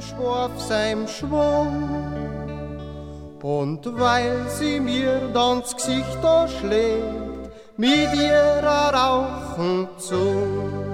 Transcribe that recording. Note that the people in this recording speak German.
auf seinem Schwung. Und weil sie mir dann's Gesicht da schlägt, mit ihrer rauchen Zunge.